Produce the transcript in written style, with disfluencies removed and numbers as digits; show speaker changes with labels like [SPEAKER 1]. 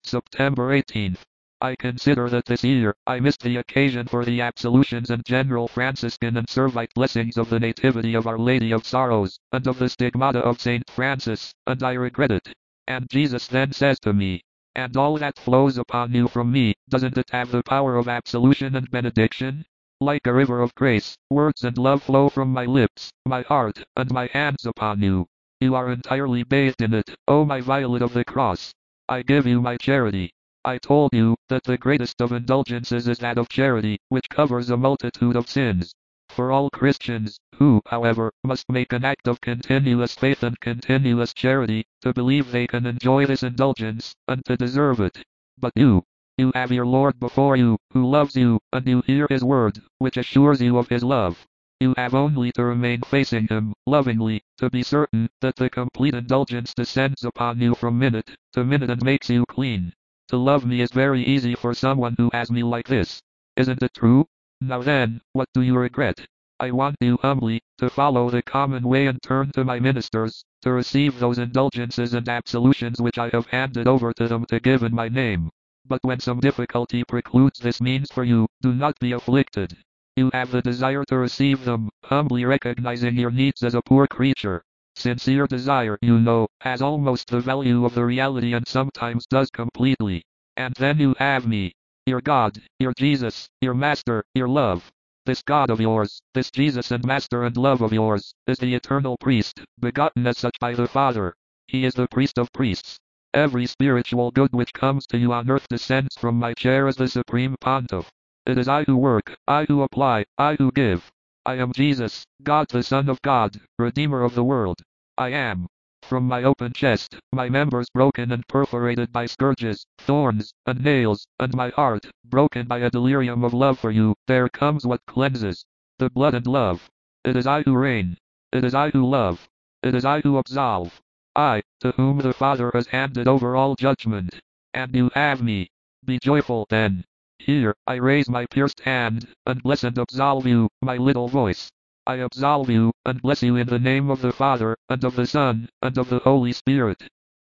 [SPEAKER 1] September 18th. I consider that this year I missed the occasion for the absolutions and general Franciscan and Servite blessings of the Nativity of Our Lady of Sorrows, and of the Stigmata of Saint Francis, and I regret it. And Jesus then says to me, and all that flows upon you from me, doesn't it have the power of absolution and benediction? Like a river of grace, words and love flow from my lips, my heart, and my hands upon you. You are entirely bathed in it, O my violet of the cross. I give you my charity. I told you that the greatest of indulgences is that of charity, which covers a multitude of sins. For all Christians, who, however, must make an act of continuous faith and continuous charity, to believe they can enjoy this indulgence, and to deserve it. But you have your Lord before you, who loves you, and you hear his word, which assures you of his love. You have only to remain facing him, lovingly, to be certain that the complete indulgence descends upon you from minute to minute and makes you clean. To love me is very easy for someone who has me like this. Isn't it true? Now then, what do you regret? I want you humbly to follow the common way and turn to my ministers, to receive those indulgences and absolutions which I have handed over to them to give in my name. But when some difficulty precludes this means for you, do not be afflicted. You have the desire to receive them, humbly recognizing your needs as a poor creature. Sincere desire, you know, has almost the value of the reality and sometimes does completely. And then you have me. Your God, your Jesus, your Master, your love. This God of yours, this Jesus and Master and love of yours, is the eternal priest, begotten as such by the Father. He is the priest of priests. Every spiritual good which comes to you on earth descends from my chair as the supreme pontiff. It is I who work, I who apply, I who give. I am Jesus, God the Son of God, Redeemer of the world. I am. From my open chest, my members broken and perforated by scourges, thorns, and nails, and my heart, broken by a delirium of love for you, there comes what cleanses. The blood and love. It is I who reign. It is I who love. It is I who absolve. I, to whom the Father has handed over all judgment. And you have me. Be joyful then. Here, I raise my pierced hand, and bless and absolve you, my little voice. I absolve you, and bless you in the name of the Father, and of the Son, and of the Holy Spirit.